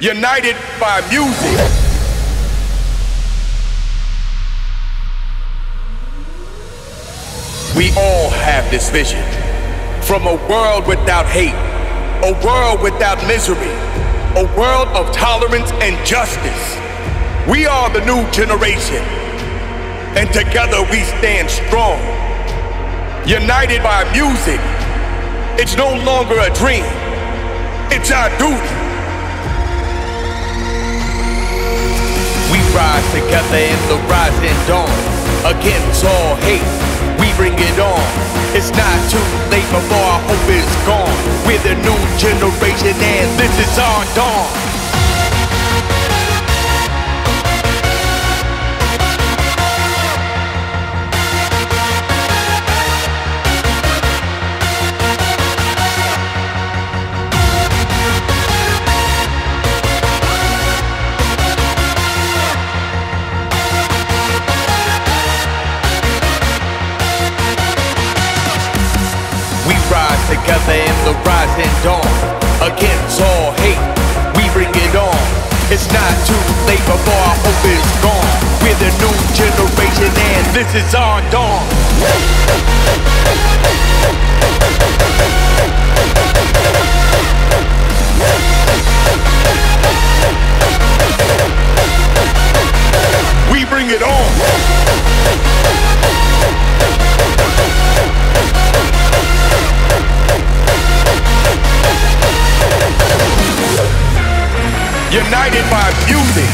united by music. We all have this vision, from a world without hate, a world without misery, a world of tolerance and justice. We are the new generation, and together we stand strong, united by music. It's no longer a dream, it's our duty. We rise together in the rising dawn, against all hate, we bring it on. It's not too late before our hope is gone. We're the new generation and this is our dawn. Together in the rising dawn, against all hate, we bring it on. It's not too late before our hope is gone. We're the new generation and this is our dawn. We bring it on. United by music.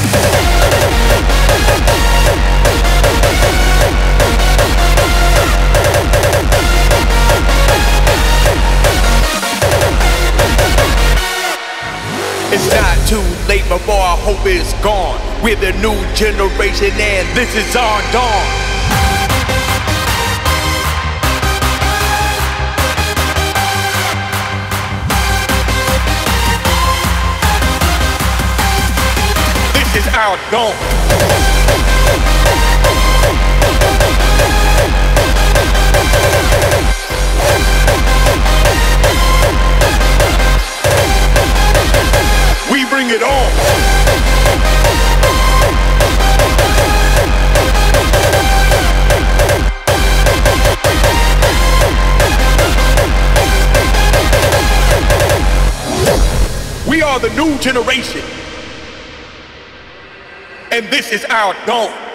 It's not too late before our hope is gone. We're the new generation and this is our dawn. This is our dawn. We bring it on. We are the new generation. And this is our dawn.